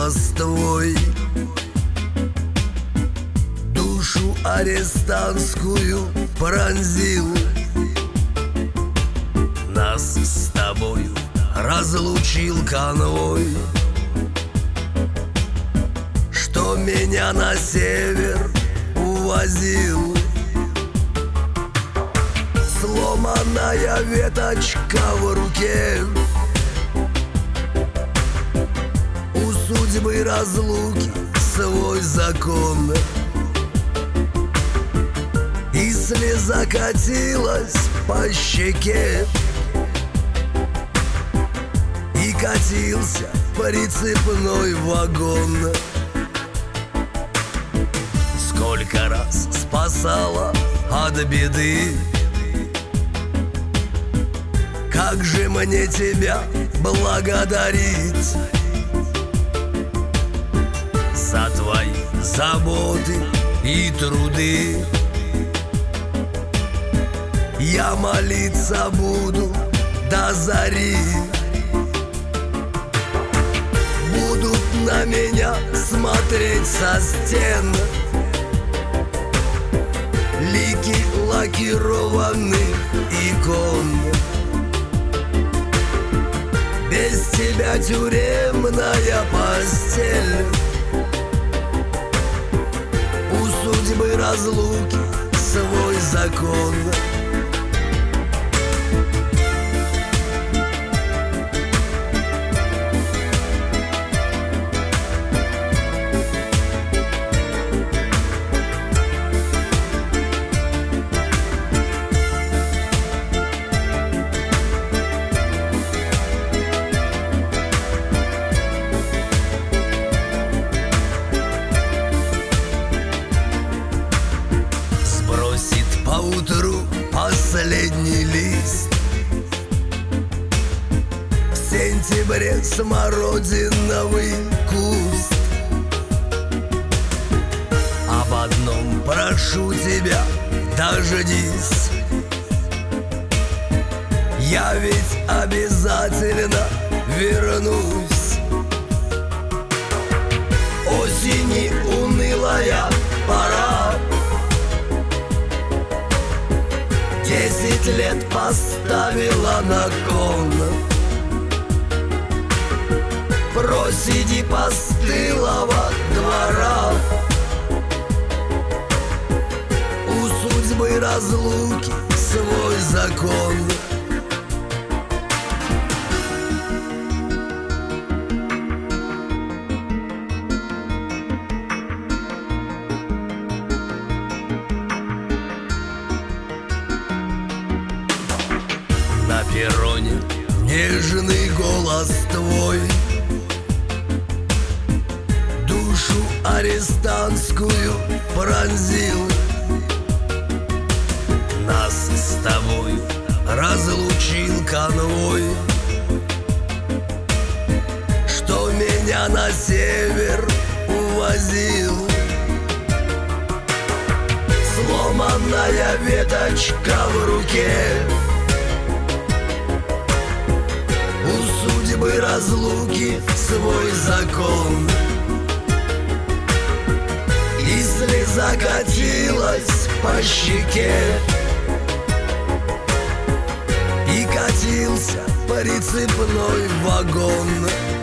голос твой душу арестантскую пронзил. Нас с тобою разлучил конвой, что меня на север увозил. Сломанная веточка в руке, у судьбы разлуки свой закон. И слеза катилась по щеке, и катился прицепной вагон. Сколько раз спасала от беды, как же мне тебя благодарить за твои заботы и труды. Я молиться буду до зари. Будут на меня смотреть со стен лики лакированных икон. Без тебя тюремная постель, у судьбы разлуки свой закон. Поутру последний лист, в сентябре смородиновый куст. Об одном прошу тебя, дождись, я ведь обязательно вернусь. Осени унылая пора, 10 лет поставила на кон. Просиди постылого двора, у судьбы разлуки свой закон. На перроне нежный голос твой душу арестантскую пронзил. Нас с тобою разлучил конвой, что меня на север увозил. Сломанная веточка в руке, у судьбы разлуки свой закон. И слеза катилась по щеке, и катился прицепной вагон.